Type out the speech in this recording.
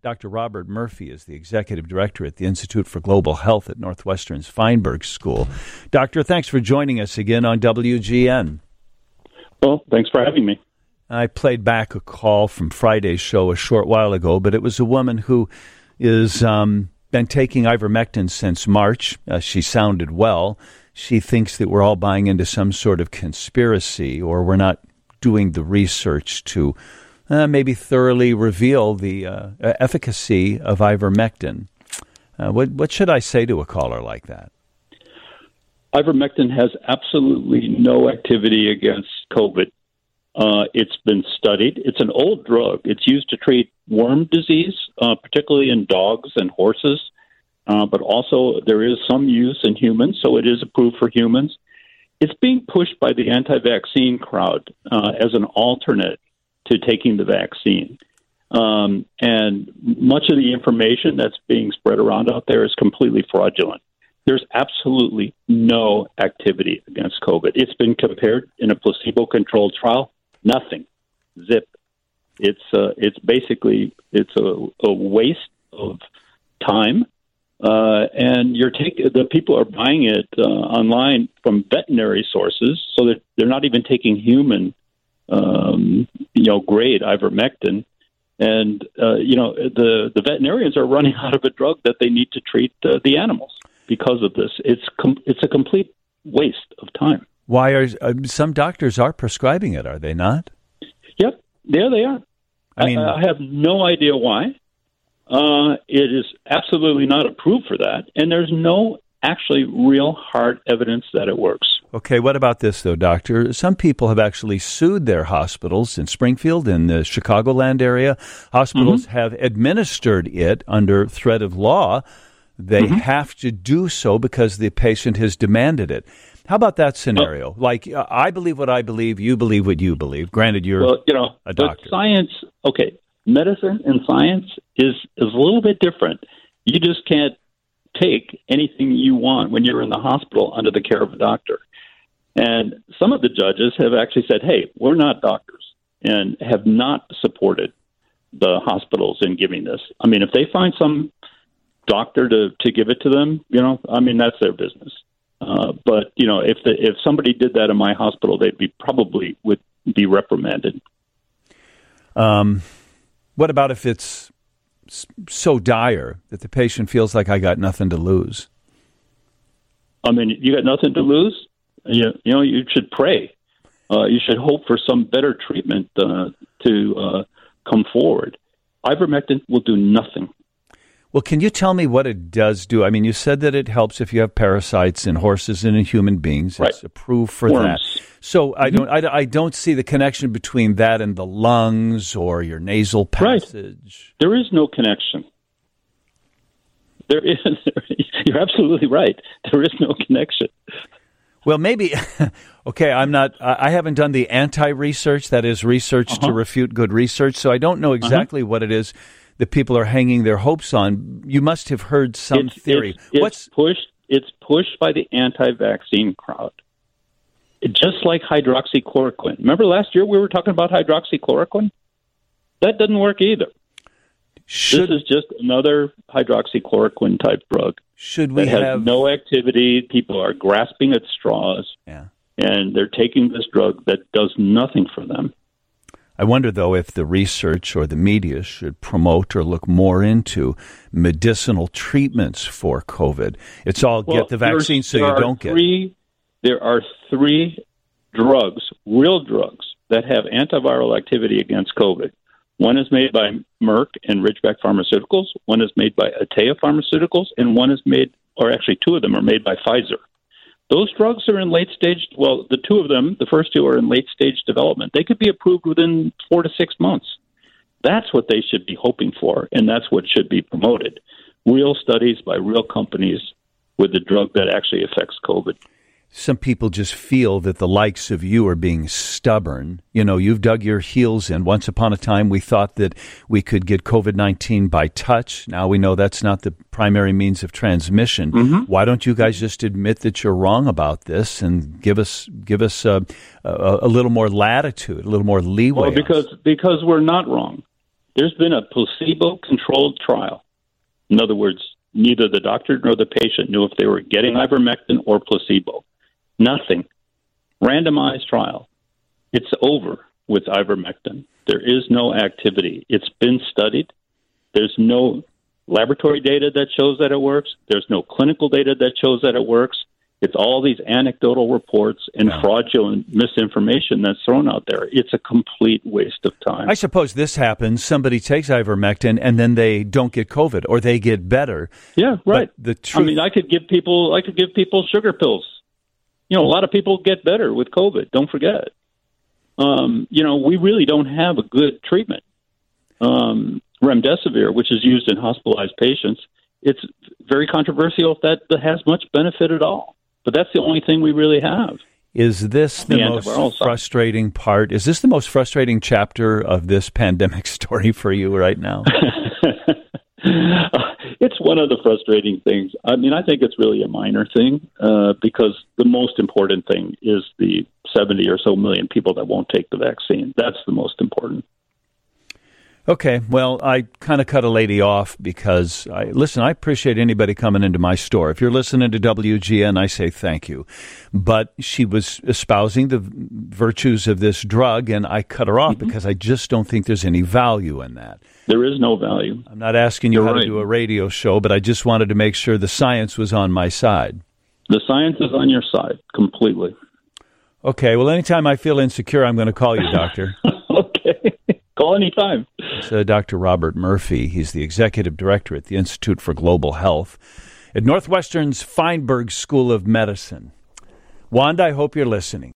Dr. Robert Murphy is the executive director at the Institute for Global Health at Northwestern's Feinberg School. Doctor, thanks for joining us again on WGN. Well, thanks for having me. I played back a call from Friday's show a short while ago, but it was a woman who is been taking ivermectin since March. She sounded well. She thinks that we're all buying into some sort of conspiracy, or we're not doing the research to maybe thoroughly reveal the efficacy of ivermectin. What should I say to a caller like that? Ivermectin has absolutely no activity against COVID. It's been studied. It's an old drug. It's used to treat worm disease, particularly in dogs and horses, but also there is some use in humans, so it is approved for humans. It's being pushed by the anti-vaccine crowd as an alternate to taking the vaccine. And much of the information that's being spread around out there is completely fraudulent. There's absolutely no activity against COVID. It's been compared in a placebo-controlled trial. Nothing. Zip. It's basically a waste of time. And the people are buying it online from veterinary sources, so that they're not even taking human, grade ivermectin. And the veterinarians are running out of a drug that they need to treat the animals because of this. It's a complete waste of time. Why are some doctors are prescribing it? Are they not? Yep, yeah, they are. I have no idea why. It is absolutely not approved for that, and there's no actually real hard evidence that it works. Okay, what about this, though, Doctor? Some people have actually sued their hospitals in Springfield, in the Chicagoland area. Hospitals have administered it under threat of law. They have to do so because the patient has demanded it. How about that scenario? I believe what I believe, you believe what you believe. Granted, you're a doctor. But science, medicine and science is a little bit different. You just can't take anything you want when you're in the hospital under the care of a doctor. And some of the judges have actually said, hey, we're not doctors, and have not supported the hospitals in giving this. I mean, if they find some doctor to give it to them, that's their business. But if somebody did that in my hospital, would be reprimanded. What about if it's so dire that the patient feels like I got nothing to lose? I mean, you got nothing to lose. You should pray. You should hope for some better treatment to come forward. Ivermectin will do nothing. Well, can you tell me what it does do? I mean, you said that it helps if you have parasites in horses and in human beings. Right. It's approved for worms. that. So I don't see the connection between that and the lungs or your nasal passage. Right. There is no connection. There is. You're absolutely right. There is no connection. Well, maybe. Okay, I haven't done the anti-research. That is research to refute good research. So I don't know exactly what it is that people are hanging their hopes on. You must have heard some theory. It's pushed by the anti-vaccine crowd. Just like hydroxychloroquine. Remember last year we were talking about hydroxychloroquine? That doesn't work either. This is just another hydroxychloroquine type drug. Should we have no activity? People are grasping at straws, and they're taking this drug that does nothing for them. I wonder, though, if the research or the media should promote or look more into medicinal treatments for COVID. It's all get the vaccine so you don't get it. There are 3 drugs, real drugs, that have antiviral activity against COVID. One is made by Merck and Ridgeback Pharmaceuticals. One is made by Atea Pharmaceuticals, and one is made, or actually 2 of them are made by Pfizer. Those drugs are in late stage. Well, the 2 of them, the first 2 are in late stage development. They could be approved within 4 to 6 months. That's what they should be hoping for, and that's what should be promoted. Real studies by real companies with the drug that actually affects COVID. Some people just feel that the likes of you are being stubborn. You've dug your heels in. Once upon a time, we thought that we could get COVID-19 by touch. Now we know that's not the primary means of transmission. Why don't you guys just admit that you're wrong about this and give us a little more latitude, a little more leeway? Well, because we're not wrong. There's been a placebo-controlled trial. In other words, neither the doctor nor the patient knew if they were getting ivermectin or placebo. Nothing. Randomized trial. It's over with ivermectin. There is no activity. It's been studied. There's no laboratory data that shows that it works. There's no clinical data that shows that it works. It's all these anecdotal reports and fraudulent misinformation that's thrown out there. It's a complete waste of time. I suppose this happens. Somebody takes ivermectin and then they don't get COVID or they get better. Yeah, right. But the truth, I mean, I could give people sugar pills. A lot of people get better with COVID. Don't forget. We really don't have a good treatment. Remdesivir, which is used in hospitalized patients, it's very controversial if that has much benefit at all. But that's the only thing we really have. Is this the most frustrating part? Is this the most frustrating chapter of this pandemic story for you right now? It's one of the frustrating things. I mean, I think it's really a minor thing because the most important thing is the 70 or so million people that won't take the vaccine. That's the most important. Okay, well, I kind of cut a lady off because, I appreciate anybody coming into my store. If you're listening to WGN, I say thank you. But she was espousing the virtues of this drug, and I cut her off because I just don't think there's any value in that. There is no value. I'm not asking you how to do a radio show, but I just wanted to make sure the science was on my side. The science is on your side, completely. Okay, well, anytime I feel insecure, I'm going to call you, Doctor. Okay. Call anytime. It's Dr. Robert Murphy. He's the executive director at the Institute for Global Health at Northwestern's Feinberg School of Medicine. Wanda, I hope you're listening.